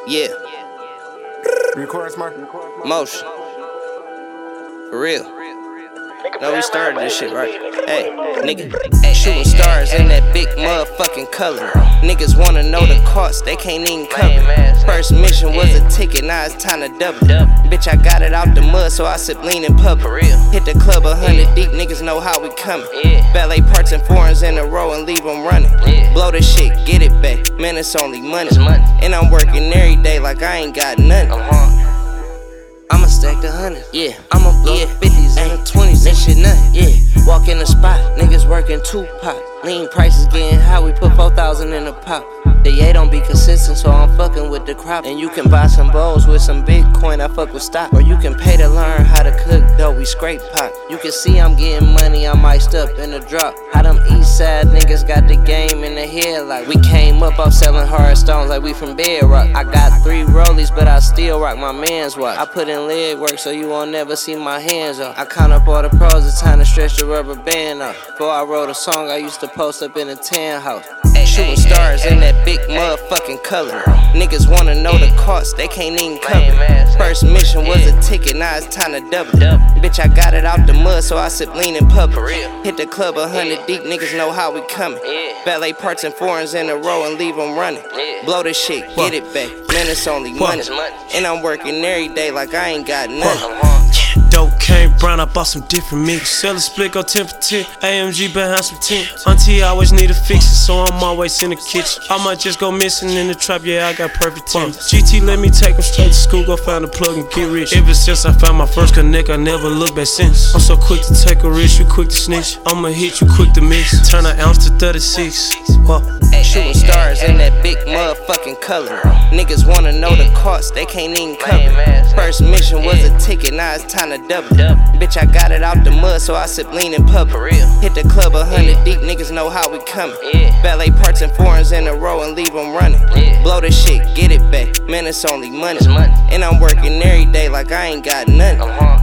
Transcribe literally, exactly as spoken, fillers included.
Yeah. Record smart. Motion. For real. No, we started this shit, right? Hey, nigga. Shooting stars in that big motherfucking color. Niggas wanna know the cost, they can't even cover. First mission was a ticket, now it's time to double. Bitch, I got it out the mud, so I sip lean in public. Hit the club a hundred deep, niggas know how we coming. Valet parts and foreigns in a row and leave them running. Blow the shit, get it back, man, it's only money. And I'm working every day like I ain't got nothing. I'ma stack the hundreds, yeah. I'ma blow yeah. the fifties and the twenties, that shit nothing, yeah. Walk in the spot, niggas working two pot. Lean prices getting high, we put four thousand in the pot. The yay don't be consistent, so I'm fucking with the crop. And you can buy some bowls with some Bitcoin, I fuck with stock. Or you can pay to learn how to cook dough, we scrape pot. You can see I'm getting money, I'm iced up in the drop. How them east side niggas got the game in the head like we came up off selling hard stones like we from Bedrock. I got three rollies, but I still rock my man's watch. I put in leg work so you won't never see my hands up. I count up all the pros, it's time to stretch the rubber band up. Before I wrote a song, I used to post up in a tan house. Shooting stars in that big motherfucking color. Niggas wanna know the cost, they can't even cover. First mission was a ticket, now it's time to double. Bitch, I got it out the mud, so I sip lean in public. Hit the club a hundred deep, niggas know how we coming. Valet parts and foreigns in a row and leave them running. Blow the shit, get it back, man, it's only money. And I'm working every day like I ain't got nothing. Dope came brown, I bought some different mix. Sell a split, go ten for ten. A M G behind some tent. Auntie always need a fix it, so I'm always in the kitchen. I might just go missing in the trap, yeah, I got perfect tennis. G T let me take him straight to school, go find a plug and get rich. Ever since I found my first connect, I never looked back since. I'm so quick to take a risk, you quick to snitch. I'ma hit you quick to mix. Turn an ounce to thirty-six. Whoa. Shooting stars in that big motherfucking color. Niggas wanna know the cost, they can't even cover. First mission was a ticket, now it's time to double. Bitch, I got it out the mud, so I sip lean in public. Hit the club a hundred deep, niggas know how we coming. Valet parts and foreigns in a row and leave them running. Blow the shit, get it back, man, it's only money. And I'm working every day like I ain't got nothing.